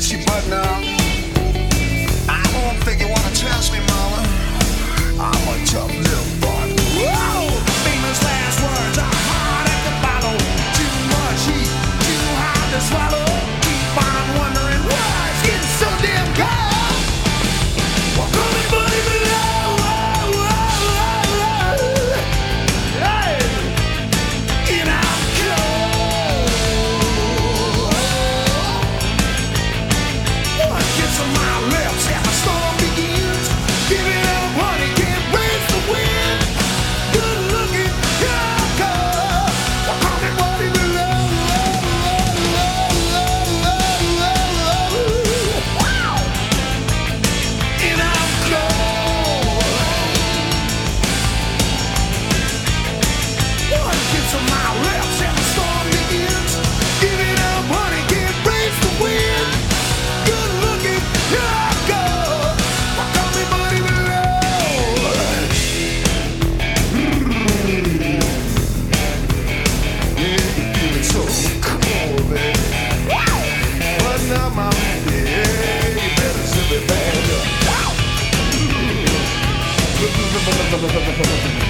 she button up. I don't think you wanna test me, mama. I'm a tough little boy. Whoa! Famous last words are hard at the bottle. Too much heat, too hard to swallow. Keep on wondering why it's getting so damn cold. Well, call me buddy below. Hey! And I'm cold. What gets on my lips and the storm begins? Give it up, honey, can't raise the wind. Good looking, you're cold. Well, call me buddy below. And I'm cold. What gets on my lips and the storm begins? Give it up, honey, can't raise the wind. Good looking, you're cold. Well, call me buddy below. Yeah, you feeling so cool, baby. But now, mama, yeah, you better zip it back up.